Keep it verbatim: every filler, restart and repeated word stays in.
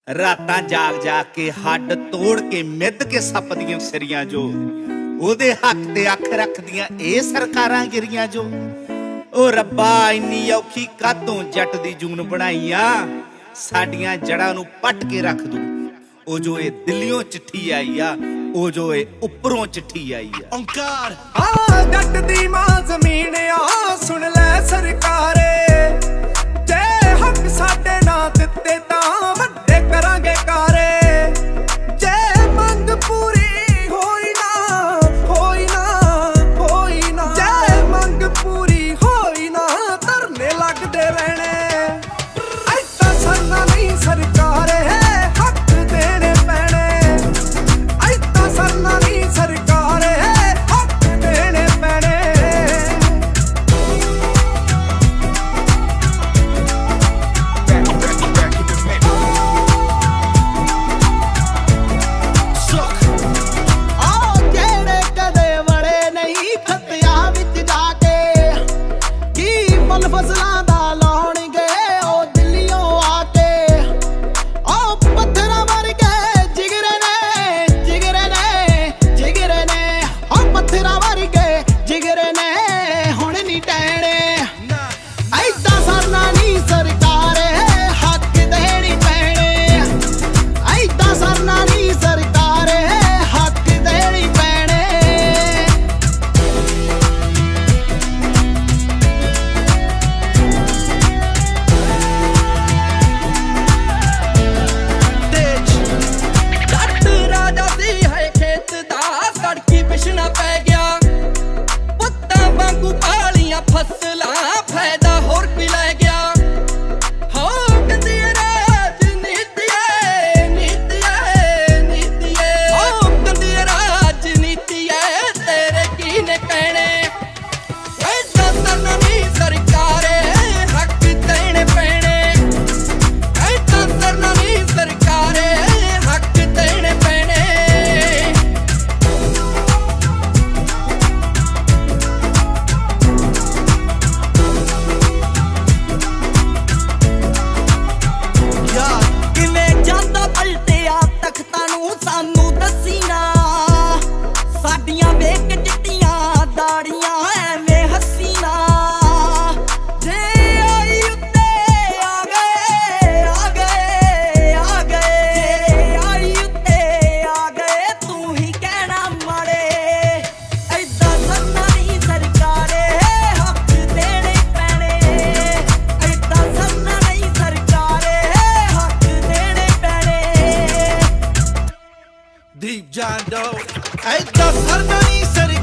रातां जाग जाग के हड्ड तोड़ के मिद के सप दियां सिरियां जो ओदे हक ते अख रखदियां ए सरकारां गिरियां जो। ओ रब्बा इन्नी औखी कातों जट दी जून बनाईया साडियां जड़ां नूं पट के रख दूं। ओ जो ए दिल्लियों चिट्ठी आई आ ओ जो ए उपरों चिट्ठी आई आ। ओंकार आ जट दी मां जमीन आ सुन ले सरकारे जे हक साडे ना दित्ते तां वड्डे करांगे कारे। जे मंग पूरी होई ना होई ना होई ना जे मंग पूरी होई ना धरने लगदे रहने। ऐसा सरना नहीं सरकारे हक देने पैणे। ऐसा सरना नहीं सरकारे हक देने पैणे। फसलां दा लाउणगे ओ दिल्लियों आके ओ पत्थरां वर्गे जिगरे ने जिगरे ने जिगरे ने ओ पत्थरां वर्गे जिगरे ने हुण नी टैणे। ऐसा सरना नी सरकारे हक देनी पैणे। ऐसा सरना नी सरकारे हक देनी पैणे। पिछना पै गया पुत्तां वांगू पालियां फसलां फायदा होर कोई लै गया। हो गंदी राजनीति है नीति है नीति है हो गंदी राजनीति है तेरे की ने कहने। ऐसा सरना नहीं सरकारे हक देने पैणे। ऐसा सरना नहीं सरकारे हक देने पैणे। सानू दसी ना साडियां वेख चिट्टियां दाड़ियां एवें हसी ना। जे आई उत्ते आ गए आ गए आ गए आई उत्ते आ गए तू ही कहना माड़े। ऐसा सरना नहीं सरकारे हक देने पैणे। ऐसा सरना नहीं सरकारे हक देने पैणे। Deep John Doe, ऐसा सरना नहीं सरकारे